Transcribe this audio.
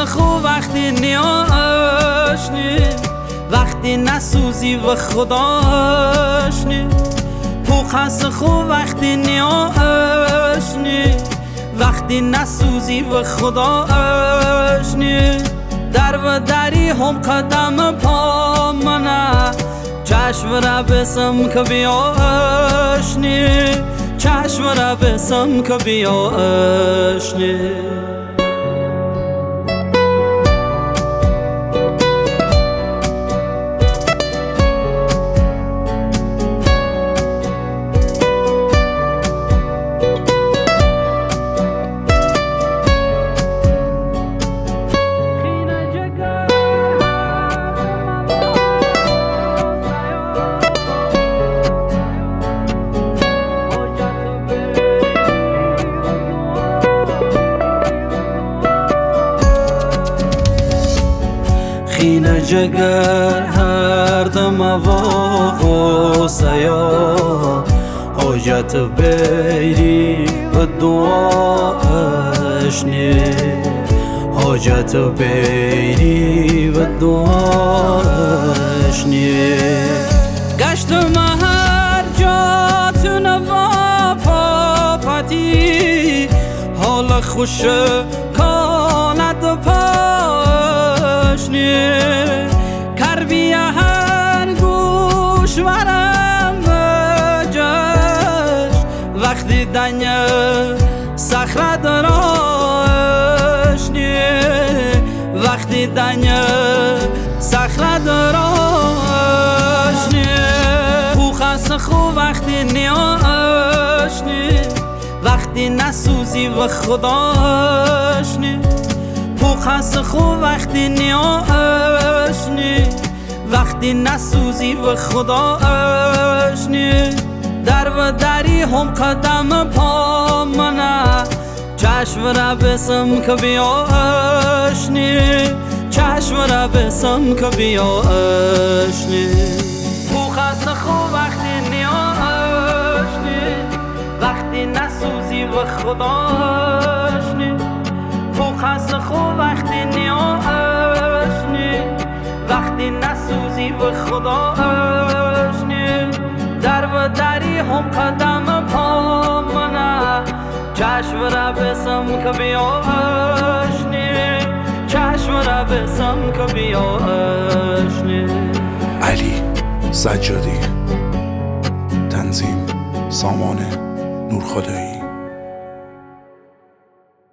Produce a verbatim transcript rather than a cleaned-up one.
خوب وقتی نیاشنی، وقتی نسوزی و خداشنی. پوخست خوب وقتی نیاشنی، وقتی نسوزی و خداشنی. در و دری هم قدم پا منه، چشم را بسم که بیاشنی، چشم را بسم که بیاشنی. خینه جگر هر دم و سیا، حاجت بیری و دعاش نی، حاجت بیری و دعاش نی. گشتم هر جا تو نوا پاپتی، حال خوش کاند پاشنی. کربی هر گوش ورم بجش، وقتی دنیا صخره دراشنی، وقتی دنیا صخره دراشنی. پوخست خوب وقتی نیاشنی، وقتی نسوزی و خداشنی. پوخست خوب وقتی نیاشنی، وقتی نسوزی و خداشنی. در و دری هم قدم پا منه، چشم را بسم که بیاشنی، چشم را بسم که بیاشنی. پوخست خوب وقتی نیاشنی، وقتی نسوزی و خداشنی. پوخست خوب وقتی نیاشنی، وقتی نسوزی و خداشنی. در و دری هم قدم پا منه، چشم را بسم که بیاشنی، چشم را بسم که بیاشنی. علی سجادی، تنظیم سامان نورخدایی.